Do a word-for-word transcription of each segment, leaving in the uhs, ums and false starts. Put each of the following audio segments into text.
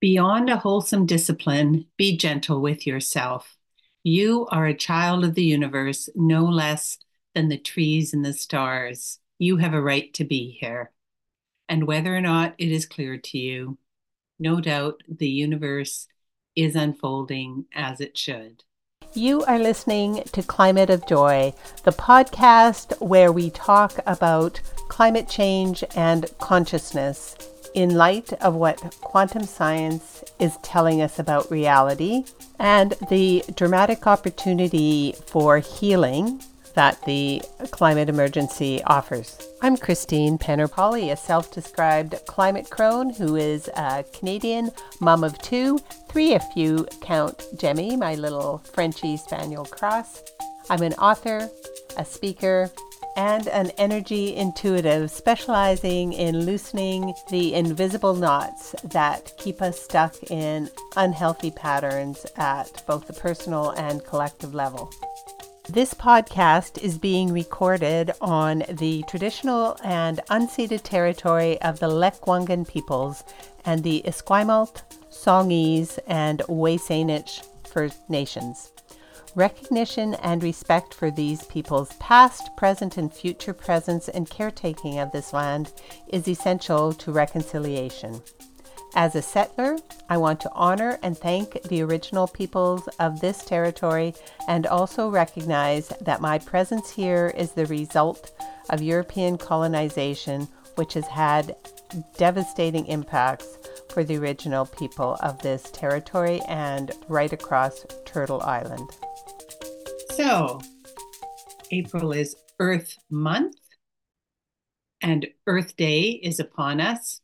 Beyond a wholesome discipline, be gentle with yourself. You are a child of the universe, no less than the trees and the stars. You have a right to be here. And whether or not it is clear to you, no doubt the universe is unfolding as it should. You are listening to Climate of Joy, the podcast where we talk about climate change and consciousness in light of what quantum science is telling us about reality and the dramatic opportunity for healing that the climate emergency offers. I'm Christine Penner-Polly, a self-described climate crone who is a Canadian mom of two, three if you count Jemmy, my little Frenchie Spaniel cross. I'm an author, a speaker, and an energy intuitive specializing in loosening the invisible knots that keep us stuck in unhealthy patterns at both the personal and collective level. This podcast is being recorded on the traditional and unceded territory of the Lekwungen peoples and the Esquimalt, Songhees, and WSÁNEĆ First Nations. Recognition and respect for these people's past, present, and future presence and caretaking of this land is essential to reconciliation. As a settler, I want to honor and thank the original peoples of this territory and also recognize that my presence here is the result of European colonization, which has had devastating impacts for the original people of this territory and right across Turtle Island. So, April is Earth Month, and Earth Day is upon us.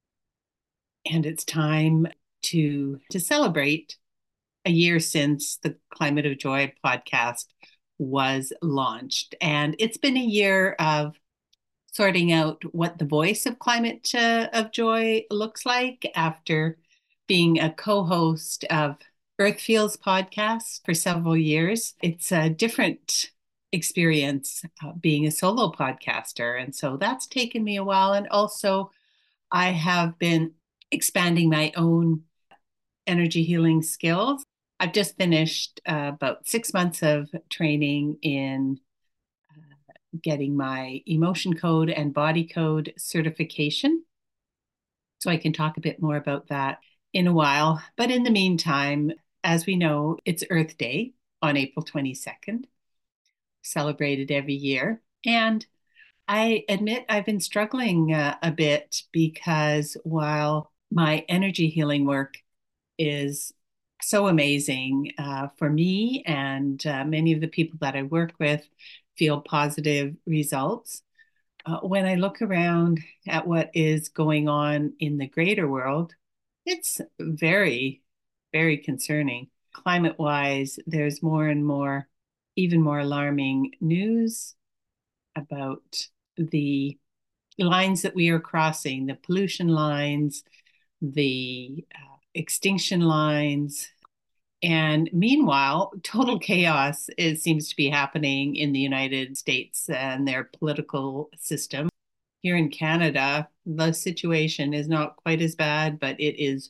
And it's time to, to celebrate a year since the Climate of Joy podcast was launched. And it's been a year of sorting out what the voice of Climate uh, of Joy looks like after being a co-host of Earth Feels podcast for several years. It's a different experience uh, being a solo podcaster. And so that's taken me a while. And also I have been expanding my own energy healing skills. I've just finished uh, about six months of training in uh, getting my emotion code and body code certification. So I can talk a bit more about that in a while. But in the meantime, as we know, it's Earth Day on April twenty-second, celebrated every year. And I admit I've been struggling uh, a bit because while my energy healing work is so amazing uh, for me and uh, many of the people that I work with feel positive results. Uh, when I look around at what is going on in the greater world, it's very, very concerning. Climate-wise, there's more and more, even more alarming news about the lines that we are crossing, the pollution lines, the uh, extinction lines. And meanwhile, total chaos it seems to be happening in the United States and their political system. Here in Canada, the situation is not quite as bad, but it is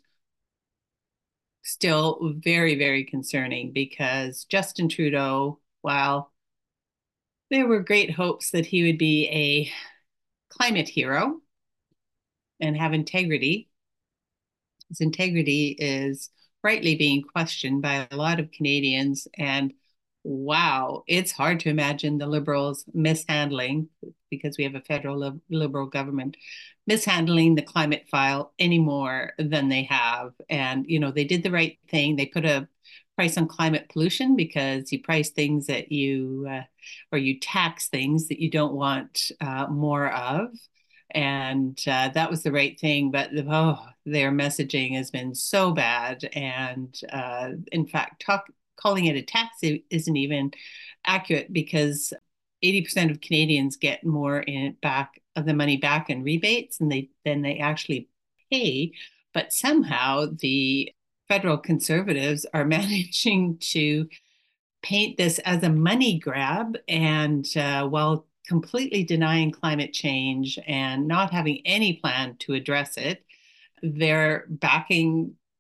still very, very concerning because Justin Trudeau, while there were great hopes that he would be a climate hero and have integrity, his integrity is rightly being questioned by a lot of Canadians. And wow, it's hard to imagine the Liberals mishandling, because we have a federal Liberal government, mishandling the climate file any more than they have. And, you know, they did the right thing. They put a price on climate pollution because you price things that you, uh, or you tax things that you don't want uh, more of. And uh, that was the right thing. But oh, their messaging has been so bad. And uh, in fact, talk, calling it a tax isn't even accurate because eighty percent of Canadians get more in back of the money back in rebates and they than they actually pay. But somehow the federal conservatives are managing to paint this as a money grab, and uh, while completely denying climate change and not having any plan to address it, they're backing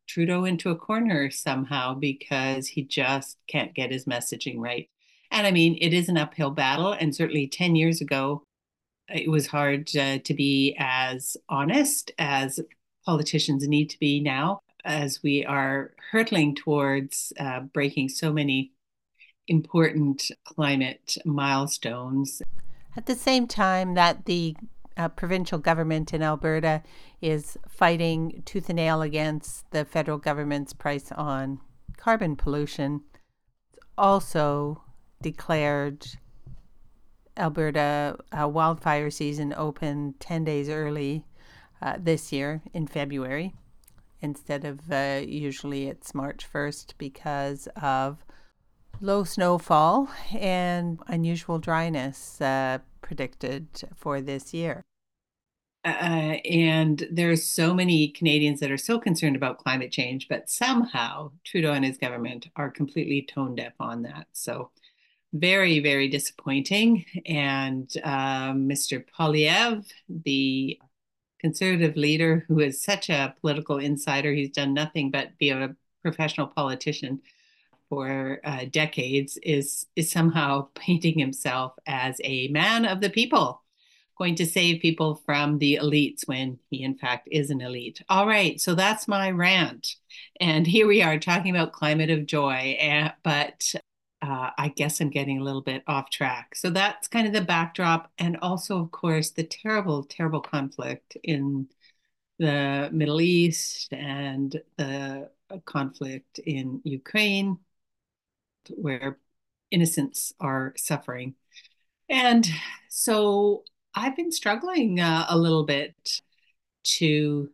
Trudeau into a corner somehow because he just can't get his messaging right. And I mean, it is an uphill battle. And certainly ten years ago, it was hard uh, to be as honest as politicians need to be now, as we are hurtling towards uh, breaking so many important climate milestones. At the same time that the uh, provincial government in Alberta is fighting tooth and nail against the federal government's price on carbon pollution, it's also declared Alberta uh, wildfire season open ten days early uh, this year in February instead of uh, usually it's March first because of low snowfall and unusual dryness uh, predicted for this year. Uh, and there's so many Canadians that are so concerned about climate change, but somehow Trudeau and his government are completely tone deaf on that. So very, very disappointing. And um, Mister Poilievre, the conservative leader who is such a political insider, he's done nothing but be a professional politician for uh, decades, is is somehow painting himself as a man of the people, going to save people from the elites when he in fact is an elite. All right, so that's my rant. And here we are talking about climate of joy, uh, but uh, I guess I'm getting a little bit off track. So that's kind of the backdrop. And also, of course, the terrible, terrible conflict in the Middle East and the conflict in Ukraine, where innocents are suffering. And so I've been struggling uh, a little bit to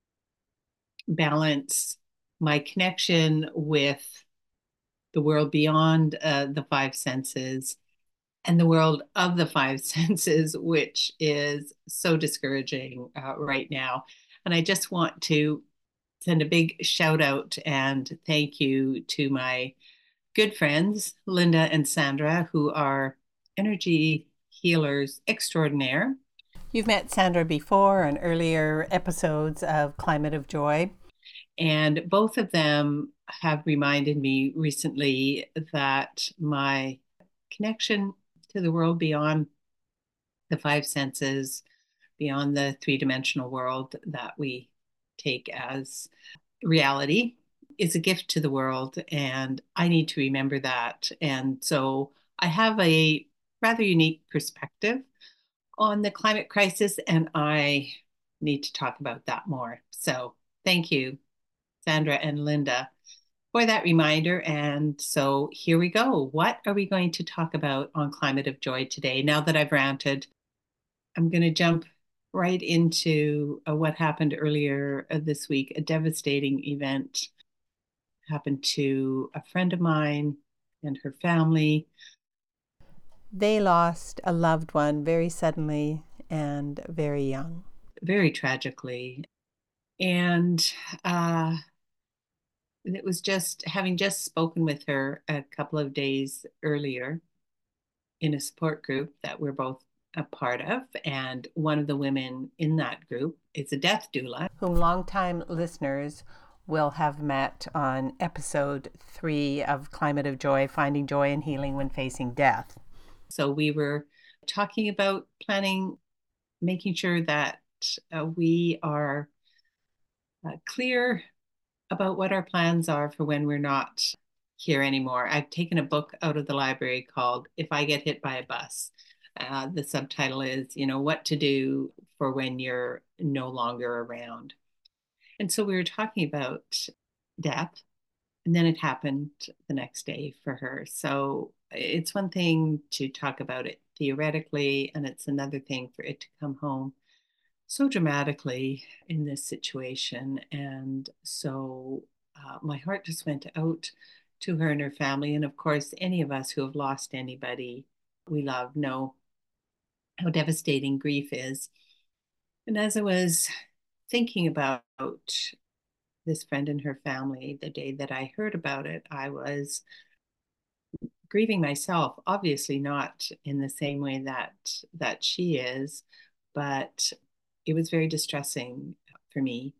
balance my connection with the world beyond uh, the five senses and the world of the five senses, which is so discouraging uh, right now. And I just want to send a big shout out and thank you to my good friends, Linda and Sandra, who are energy healers extraordinaire. You've met Sandra before on earlier episodes of Climate of Joy. And both of them have reminded me recently that my connection to the world beyond the five senses, beyond the three-dimensional world that we take as reality, is a gift to the world. And I need to remember that. And so I have a rather unique perspective on the climate crisis, and I need to talk about that more. So thank you, Sandra and Linda, for that reminder. And so here we go. What are we going to talk about on Climate of Joy today? Now that I've ranted, I'm going to jump right into uh, what happened earlier uh, this week, a devastating event happened to a friend of mine and her family. They lost a loved one very suddenly and very young. Very tragically. And uh, it was just having just spoken with her a couple of days earlier in a support group that we're both a part of. And one of the women in that group is a death doula, whom longtime listeners will have met on episode three of Climate of Joy, Finding Joy and Healing When Facing Death. So we were talking about planning, making sure that uh, we are uh, clear about what our plans are for when we're not here anymore. I've taken a book out of the library called If I Get Hit by a Bus. Uh, the subtitle is, you know, what to do for when you're no longer around. And so we were talking about death, and then it happened the next day for her. So it's one thing to talk about it theoretically, and it's another thing for it to come home so dramatically in this situation. And so uh, my heart just went out to her and her family. And of course, any of us who have lost anybody we love know how devastating grief is. And as I was thinking about this friend and her family the day that I heard about it, I was grieving myself, obviously not in the same way that that she is, but it was very distressing for me.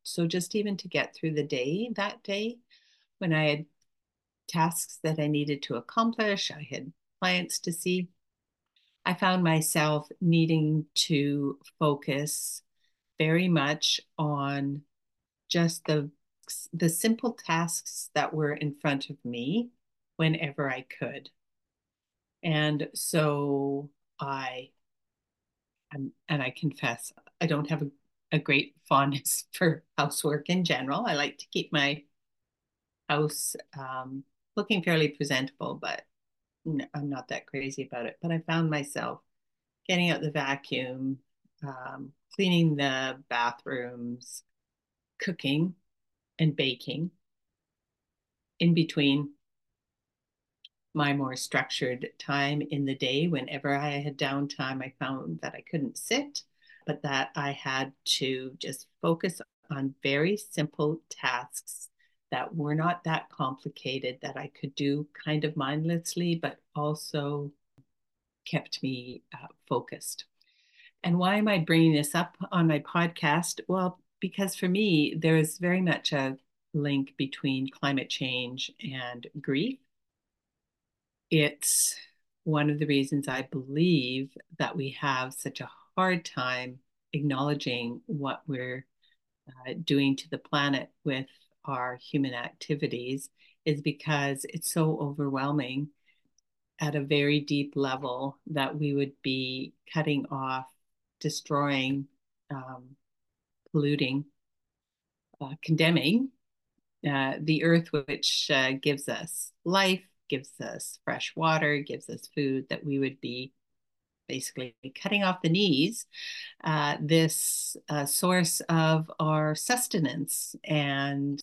So just even to get through the day that day, when I had tasks that I needed to accomplish, I had clients to see, I found myself needing to focus very much on just the the simple tasks that were in front of me whenever I could. And so I I'm, and I confess I don't have a, a great fondness for housework in general. I like to keep my house um, looking fairly presentable, but no, I'm not that crazy about it. But I found myself getting out the vacuum, um, cleaning the bathrooms, cooking and baking in between my more structured time in the day. Whenever I had downtime, I found that I couldn't sit, but that I had to just focus on very simple tasks that were not that complicated, that I could do kind of mindlessly, but also kept me uh, focused. And why am I bringing this up on my podcast? Well, because for me, there is very much a link between climate change and grief. It's one of the reasons I believe that we have such a hard time acknowledging what we're uh, doing to the planet with our human activities is because it's so overwhelming at a very deep level that we would be cutting off, destroying, um, polluting, uh, condemning uh, the earth, which uh, gives us life, gives us fresh water, gives us food, that we would be basically cutting off the knees, uh, this uh, source of our sustenance. And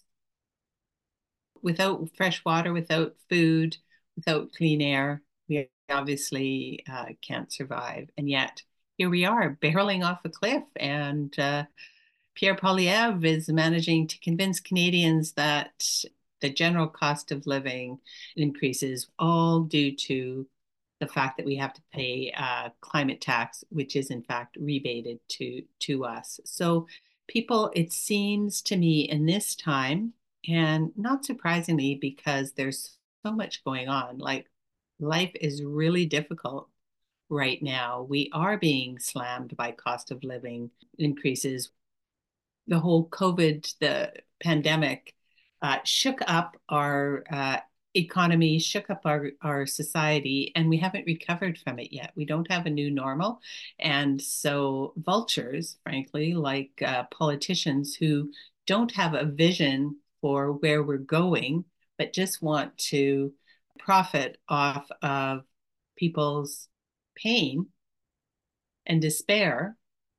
without fresh water, without food, without clean air, we obviously uh, can't survive. And yet, here we are barreling off a cliff. And uh, Pierre Poilievre is managing to convince Canadians that the general cost of living increases all due to the fact that we have to pay a climate tax, which is in fact rebated to, to us. So people, it seems to me in this time, and not surprisingly, because there's so much going on, like life is really difficult right now. We are being slammed by cost of living increases. The whole COVID, the pandemic, uh, shook up our uh, economy, shook up our, our society, and we haven't recovered from it yet. We don't have a new normal. And so, vultures, frankly, like uh, politicians who don't have a vision for where we're going, but just want to profit off of people's pain and despair,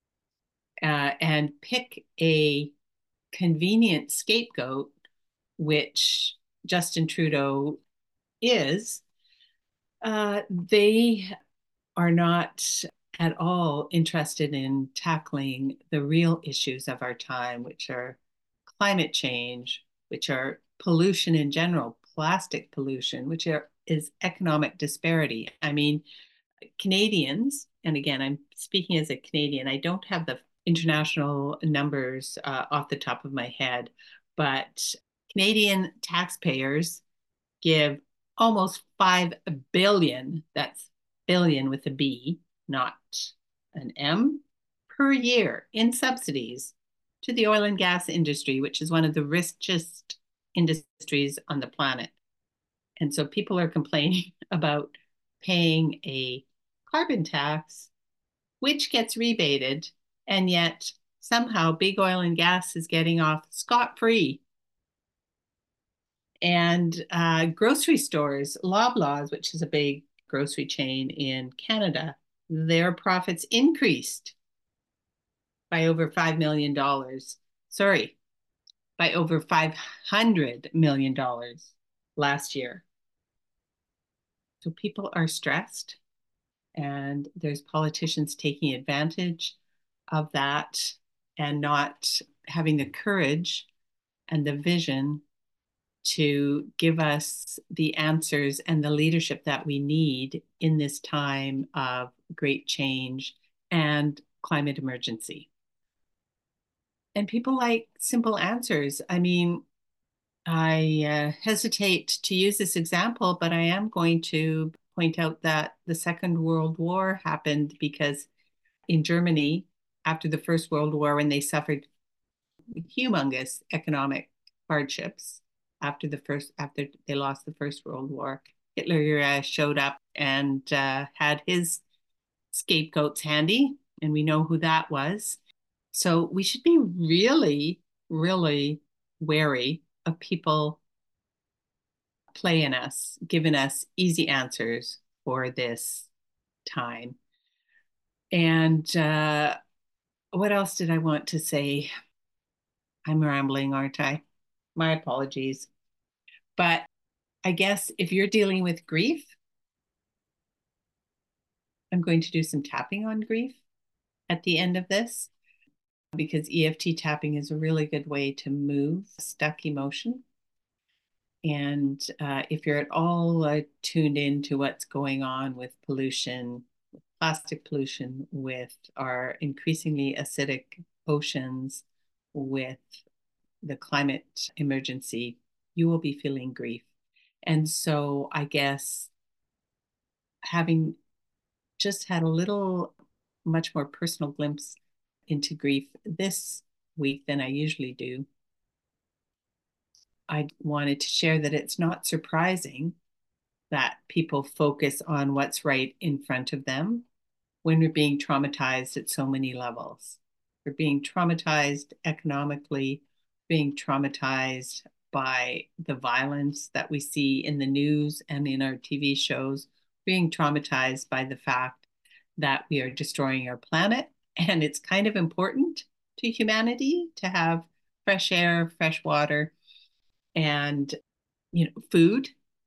uh, and pick a convenient scapegoat, which Justin Trudeau is, uh, they are not at all interested in tackling the real issues of our time, which are climate change, which are pollution in general, plastic pollution, which are, is economic disparity. I mean, Canadians, and again, I'm speaking as a Canadian, I don't have the international numbers uh, off the top of my head, but Canadian taxpayers give almost five billion, that's billion with a B, not an M, per year in subsidies to the oil and gas industry, which is one of the richest industries on the planet. And so people are complaining about paying a carbon tax, which gets rebated, and yet somehow big oil and gas is getting off scot-free. And uh, grocery stores, Loblaws, which is a big grocery chain in Canada, their profits increased by over five million dollars. Sorry, by over five hundred million dollars last year. So people are stressed, and there's politicians taking advantage of that and not having the courage and the vision to give us the answers and the leadership that we need in this time of great change and climate emergency. And people like simple answers. I mean, I uh, hesitate to use this example, but I am going to point out that the Second World War happened because in Germany, after the First World War, when they suffered humongous economic hardships after the first after they lost the First World War, Hitler uh, showed up and uh, had his scapegoats handy, and we know who that was. So we should be really, really wary of people playing us, giving us easy answers for this time. And uh, what else did I want to say? I'm rambling, aren't I? My apologies. But I guess if you're dealing with grief, I'm going to do some tapping on grief at the end of this because E F T tapping is a really good way to move stuck emotion. And uh, if you're at all uh, tuned in to what's going on with pollution, plastic pollution, with our increasingly acidic oceans, with the climate emergency, you will be feeling grief. And so I guess having just had a little, much more personal glimpse into grief this week than I usually do, I wanted to share that it's not surprising that people focus on what's right in front of them when we're being traumatized at so many levels. We're being traumatized economically, being traumatized by the violence that we see in the news and in our T V shows, being traumatized by the fact that we are destroying our planet. And it's kind of important to humanity to have fresh air, fresh water, and you know, food.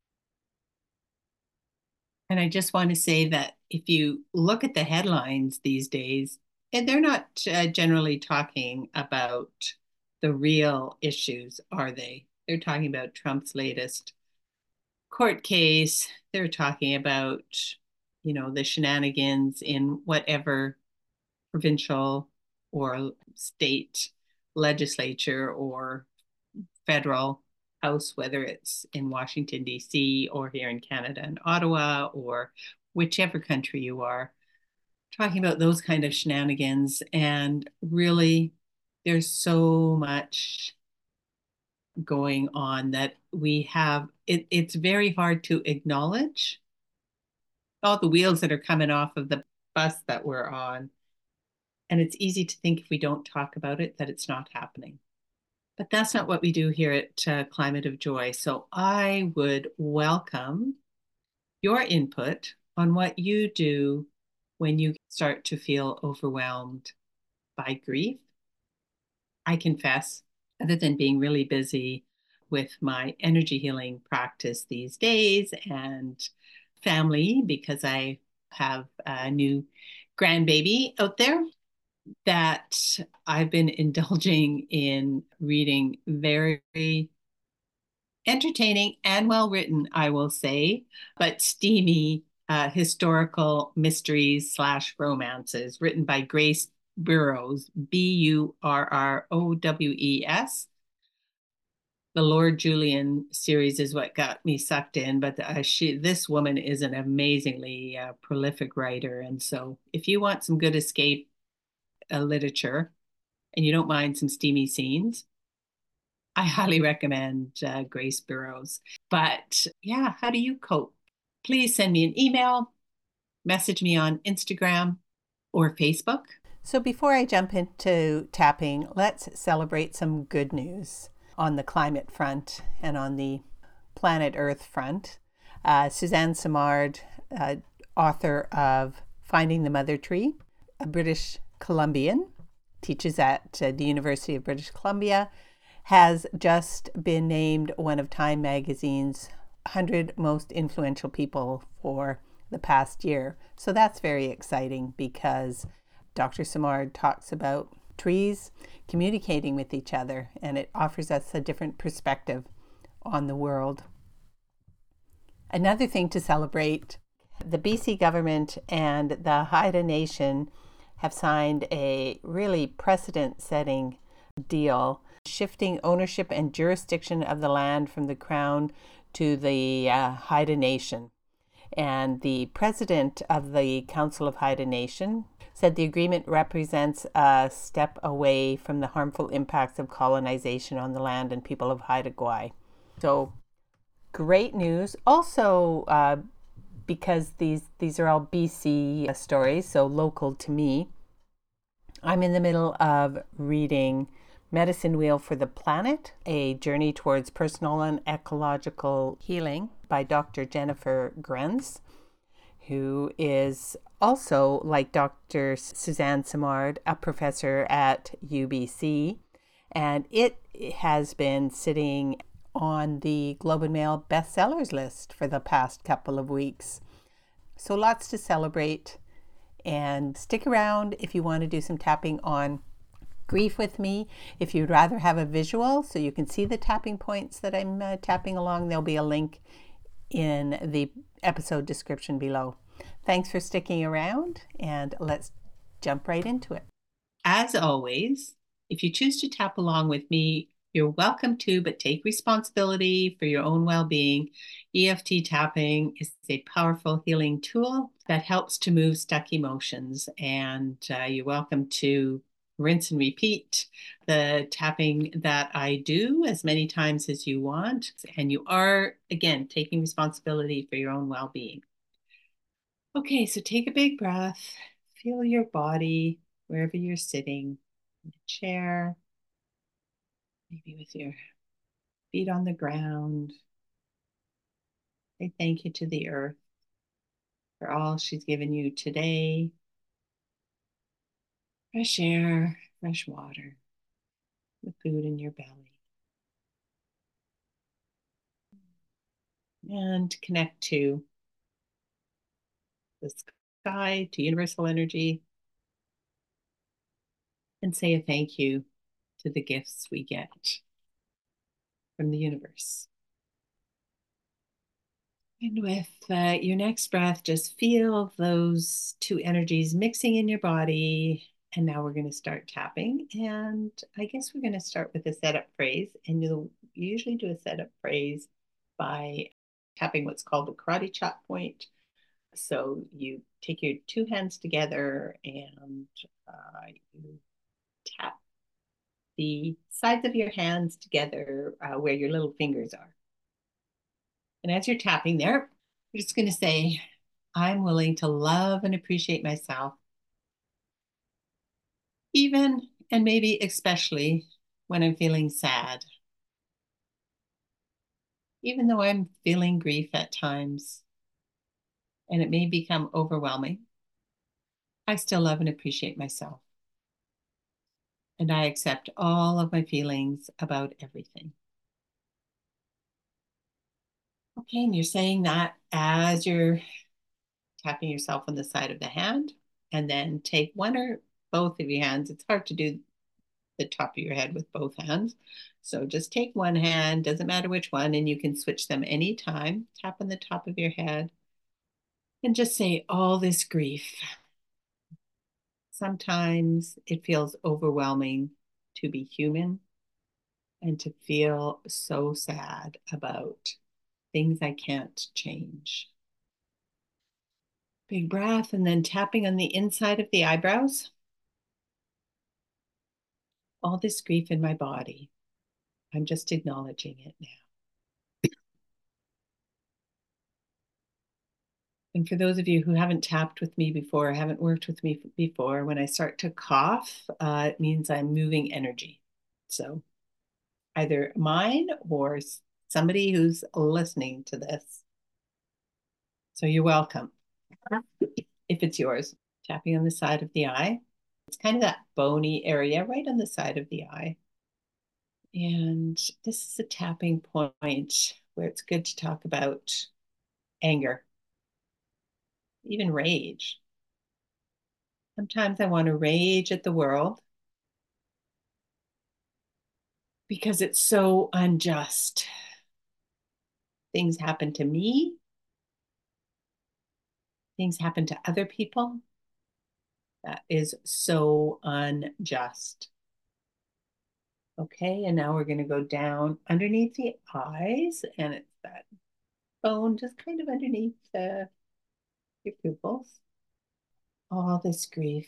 And I just want to say that if you look at the headlines these days, and they're not uh, generally talking about the real issues, are they? They're talking about Trump's latest court case. They're talking about, you know, the shenanigans in whatever provincial or state legislature or federal house, whether it's in Washington, D C, or here in Canada and Ottawa, or whichever country you are, talking about those kind of shenanigans. And really, there's so much going on that we have, it, it's very hard to acknowledge all the wheels that are coming off of the bus that we're on. And it's easy to think if we don't talk about it that it's not happening. But that's not what we do here at uh, Climate of Joy. So I would welcome your input on what you do when you start to feel overwhelmed by grief. I confess, other than being really busy with my energy healing practice these days and family, because I have a new grandbaby out there, that I've been indulging in reading very entertaining and well written, I will say, but steamy uh, historical mysteries slash romances written by Grace Burrows, B U R R O W E S. The Lord Julian series is what got me sucked in, but uh, she, this woman is an amazingly uh, prolific writer. And so if you want some good escape uh, literature and you don't mind some steamy scenes, I highly recommend uh, Grace Burrows. But yeah, how do you cope? Please send me an email, message me on Instagram or Facebook. So before I jump into tapping, let's celebrate some good news on the climate front and on the planet Earth front. Uh, Suzanne Simard, uh, author of Finding the Mother Tree, a British Columbian, teaches at uh, the University of British Columbia, has just been named one of Time Magazine's one hundred most influential people for the past year. So that's very exciting because Doctor Simard talks about trees communicating with each other, and it offers us a different perspective on the world. Another thing to celebrate, the B C government and the Haida Nation have signed a really precedent-setting deal, shifting ownership and jurisdiction of the land from the Crown to the uh, Haida Nation. And the president of the Council of Haida Nation said the agreement represents a step away from the harmful impacts of colonization on the land and people of Haida Gwaii. So great news. Also, uh, because these, these are all B C stories, so local to me, I'm in the middle of reading Medicine Wheel for the Planet, A Journey Towards Personal and Ecological Healing by Doctor Jennifer Grenz, who is also, like Doctor Suzanne Simard, a professor at U B C. And it has been sitting on the Globe and Mail bestsellers list for the past couple of weeks. So lots to celebrate. And stick around if you want to do some tapping on grief with me. If you'd rather have a visual so you can see the tapping points that I'm uh, tapping along, there'll be a link in the episode description below. Thanks for sticking around, and let's jump right into it. As always, if you choose to tap along with me, you're welcome to, but take responsibility for your own well-being. E F T tapping is a powerful healing tool that helps to move stuck emotions, and uh, you're welcome to rinse and repeat the tapping that I do as many times as you want. And you are, again, taking responsibility for your own well-being. Okay, so take a big breath. Feel your body wherever you're sitting, in a chair, maybe with your feet on the ground. Say thank you to the earth for all she's given you today. Fresh air, fresh water, the food in your belly. And connect to the sky, to universal energy, and say a thank you to the gifts we get from the universe. And with uh, your next breath, just feel those two energies mixing in your body. And now we're going to start tapping. And I guess we're going to start with a setup phrase. And you'll usually do a setup phrase by tapping what's called the karate chop point. So you take your two hands together and uh, you tap the sides of your hands together uh, where your little fingers are. And as you're tapping there, you're just going to say, I'm willing to love and appreciate myself, even and maybe especially when I'm feeling sad. Even though I'm feeling grief at times and it may become overwhelming, I still love and appreciate myself. And I accept all of my feelings about everything. Okay, and you're saying that as you're tapping yourself on the side of the hand, and then take one or both of your hands. It's hard to do the top of your head with both hands. So just take one hand, doesn't matter which one, and you can switch them anytime. Tap on the top of your head and just say, all this grief. Sometimes it feels overwhelming to be human and to feel so sad about things I can't change. Big breath, and then tapping on the inside of the eyebrows. All this grief in my body, I'm just acknowledging it now. And for those of you who haven't tapped with me before, haven't worked with me before, when I start to cough, uh, it means I'm moving energy. So either mine or somebody who's listening to this. So you're welcome. If it's yours, tapping on the side of the eye. It's kind of that bony area right on the side of the eye. And this is a tapping point where it's good to talk about anger, even rage. Sometimes I want to rage at the world because it's so unjust. Things happen to me, things happen to other people. That is so unjust. Okay, and now we're going to go down underneath the eyes, and it's that bone just kind of underneath uh, your pupils. All this grief,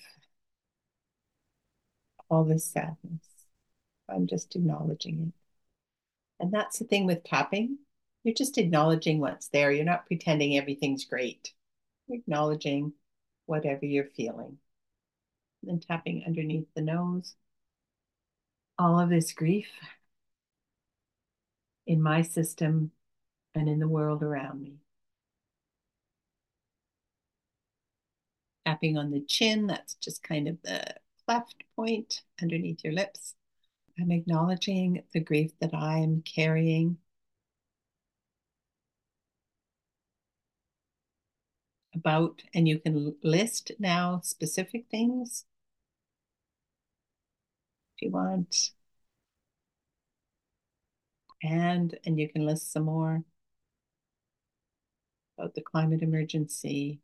all this sadness. I'm just acknowledging it. And that's the thing with tapping. You're just acknowledging what's there. You're not pretending everything's great. You're acknowledging whatever you're feeling. And then tapping underneath the nose. All of this grief in my system and in the world around me. Tapping on the chin, that's just kind of the cleft point underneath your lips. I'm acknowledging the grief that I'm carrying about, and you can list now specific things if you want. And, and you can list some more about the climate emergency,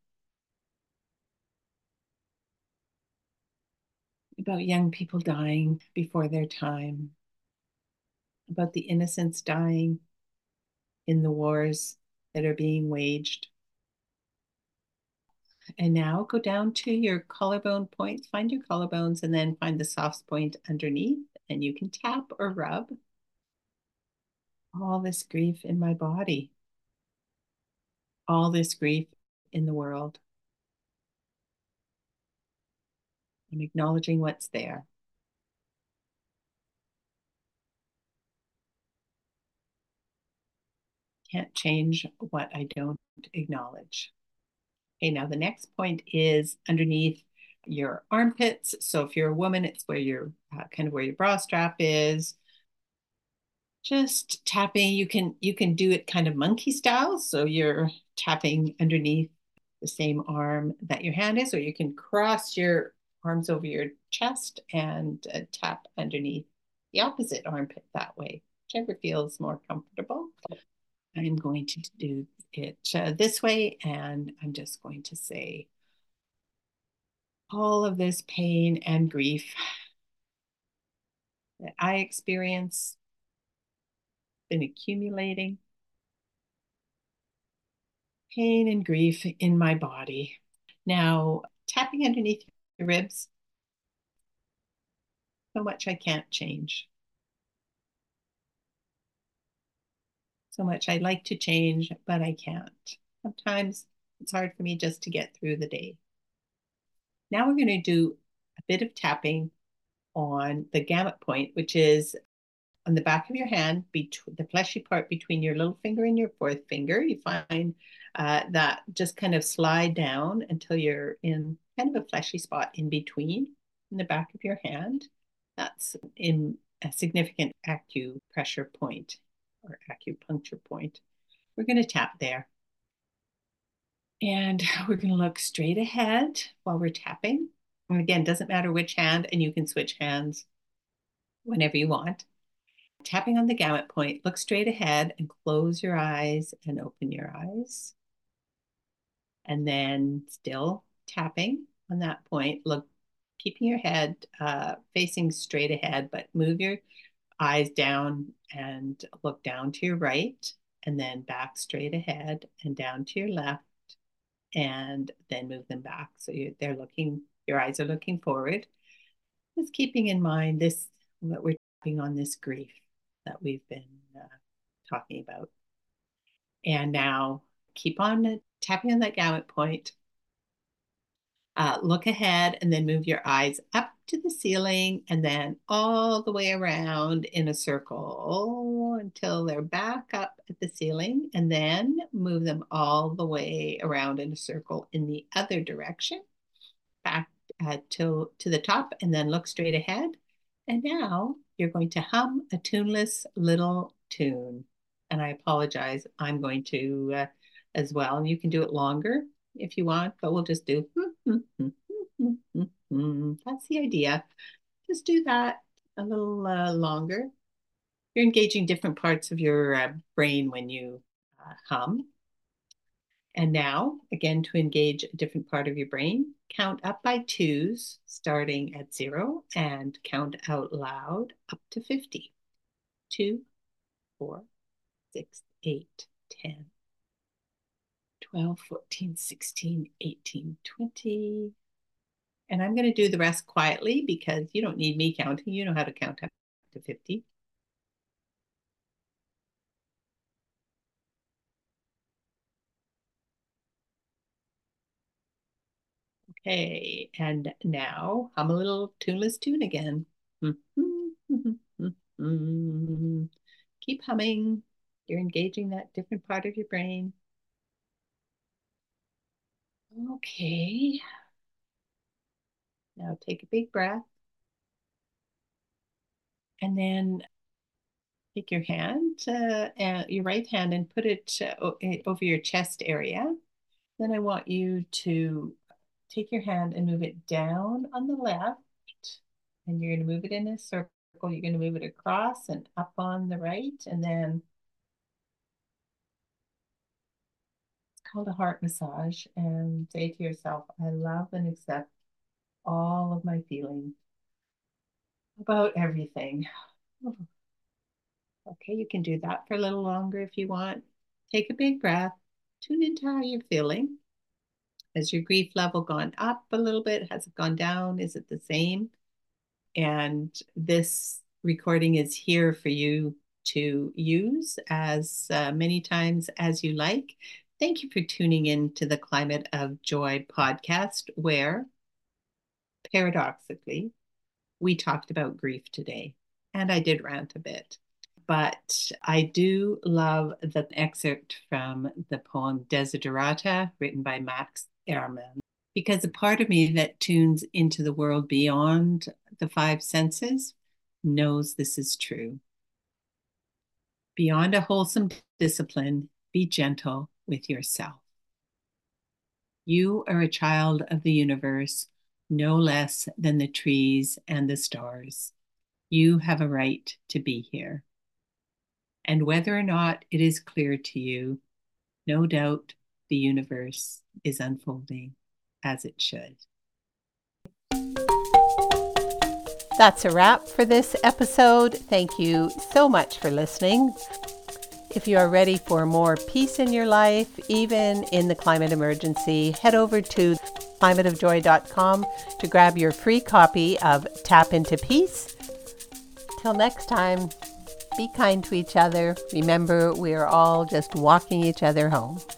about young people dying before their time, about the innocents dying in the wars that are being waged. And now go down to your collarbone points, find your collarbones, and then find the soft point underneath, and you can tap or rub all this grief in my body, all this grief in the world. I'm acknowledging what's there. Can't change what I don't acknowledge. Okay, now the next point is underneath your armpits. So if you're a woman, it's where your uh, kind of where your bra strap is. Just tapping. You can you can do it kind of monkey style. So you're tapping underneath the same arm that your hand is, or you can cross your arms over your chest and uh, tap underneath the opposite armpit that way, whichever feels more comfortable. I'm going to do it uh, this way, and I'm just going to say all of this pain and grief that I experience been accumulating, pain and grief in my body. Now, tapping underneath your ribs, so much I can't change. So much I'd like to change, but I can't. Sometimes it's hard for me just to get through the day. Now we're going to do a bit of tapping on the gamut point, which is on the back of your hand, between the fleshy part between your little finger and your fourth finger. You find uh, that just kind of slide down until you're in kind of a fleshy spot in between in the back of your hand. That's in a significant acupressure point or acupuncture point. We're going to tap there. And we're going to look straight ahead while we're tapping. And again, doesn't matter which hand, and you can switch hands whenever you want. Tapping on the gamut point, look straight ahead and close your eyes and open your eyes. And then still tapping on that point, look, keeping your head uh, facing straight ahead, but move your eyes down and look down to your right, and then back straight ahead and down to your left, and then move them back. So you, they're looking, your eyes are looking forward. Just keeping in mind this, what we're tapping on this grief that we've been uh, talking about. And now keep on tapping on that gamut point. Uh, look ahead and then move your eyes up to the ceiling and then all the way around in a circle until they're back up at the ceiling, and then move them all the way around in a circle in the other direction, back uh, to, to the top, and then look straight ahead. And now you're going to hum a tuneless little tune. And I apologize, I'm going to uh, as well. You can do it longer if you want, but we'll just do. That's the idea. Just do that a little uh, longer. You're engaging different parts of your uh, brain when you uh, hum. And now, again, to engage a different part of your brain, count up by twos, starting at zero, and count out loud up to fifty. Two, four, six, eight, ten, twelve, fourteen, sixteen, eighteen, twenty. And I'm going to do the rest quietly because you don't need me counting. You know how to count up to fifty. Okay, and now hum a little tuneless tune again. Keep humming. You're engaging that different part of your brain. Okay. Now take a big breath. And then take your hand, uh, uh, your right hand, and put it uh, over your chest area. Then I want you to take your hand and move it down on the left. And you're going to move it in a circle. You're going to move it across and up on the right. And then it's called a heart massage. And say to yourself, I love and accept all of my feelings about everything. Okay, you can do that for a little longer if you want. Take a big breath. Tune into how you're feeling. Has your grief level gone up a little bit? Has it gone down? Is it the same? And this recording is here for you to use as uh, many times as you like. Thank you for tuning in to the Climate of Joy podcast, where paradoxically, we talked about grief today. And I did rant a bit. But I do love the excerpt from the poem Desiderata, written by Max Ehrmann, because a part of me that tunes into the world beyond the five senses knows this is true. Beyond a wholesome discipline, be gentle with yourself. You are a child of the universe, no less than the trees and the stars. You have a right to be here. And whether or not it is clear to you, no doubt the universe is unfolding as it should. That's a wrap for this episode. Thank you so much for listening. If you are ready for more peace in your life, even in the climate emergency, head over to climate of joy dot com to grab your free copy of Tap into Peace. Till next time, be kind to each other. Remember, we are all just walking each other home.